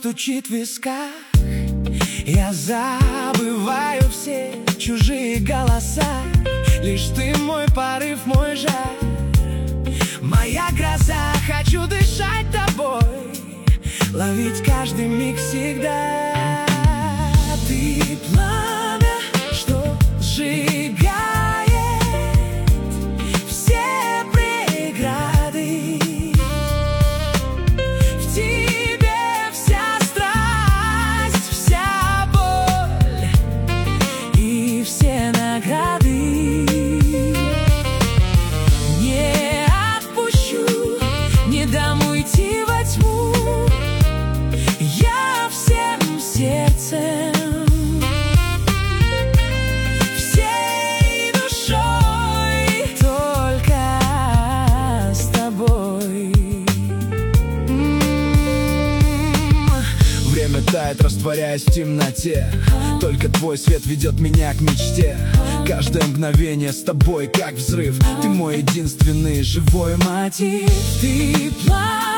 стучит в висках. Я забываю все чужие голоса. Лишь ты мой порыв, мой жар, моя гроза. Хочу дышать тобой, ловить каждый миг всегда. Ты пламя, что сжигает все преграды. В тебе вся страсть, вся боль и все награды. Не отпущу, не дам уйти во тьму. Я всем сердцем, всей душой только с тобой. Время тает, растворяясь в темноте. Только твой свет ведет меня к мечте. Каждое мгновение с тобой, как взрыв. Ты мой единственный живой мотив. Ты пламя,